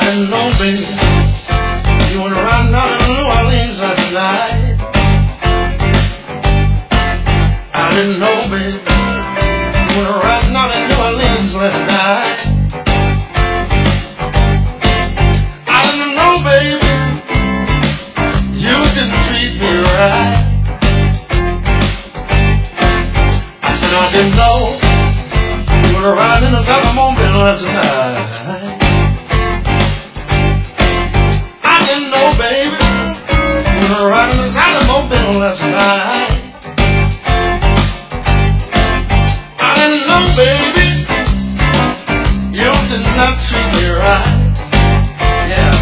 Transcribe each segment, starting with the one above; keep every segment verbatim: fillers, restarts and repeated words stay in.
didn't know, baby, you went around out in New Orleans last night. I didn't know, baby, you went around out in New Orleans last night. I didn't know, baby, you didn't treat me right. I said I didn't know, you went around in the Salomon last night. Riding the Salomon last night. I didn't know, baby, you did not treat me right. Yeah.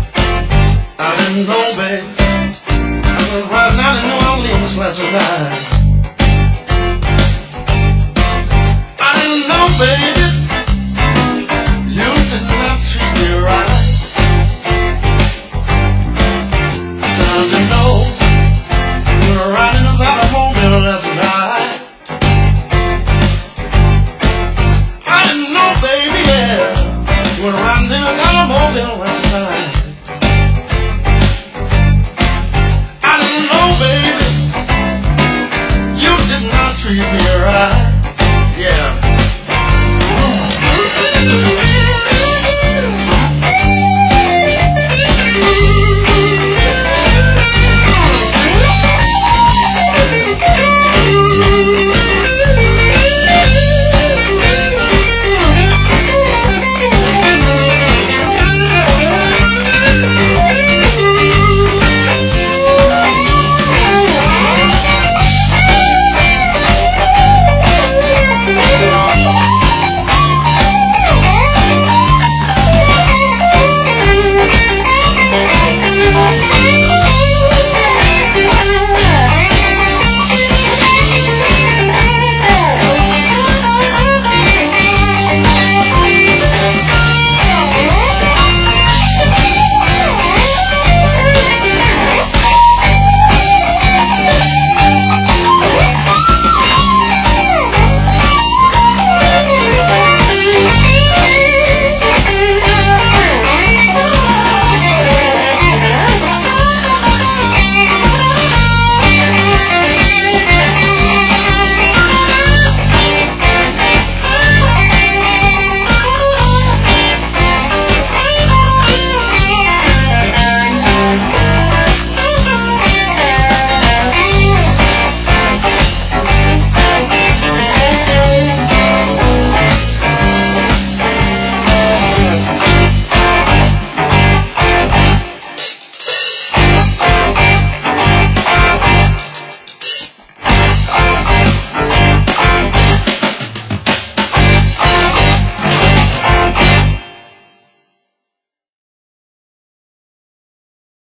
I didn't know, babe, I was riding out in New Orleans last night.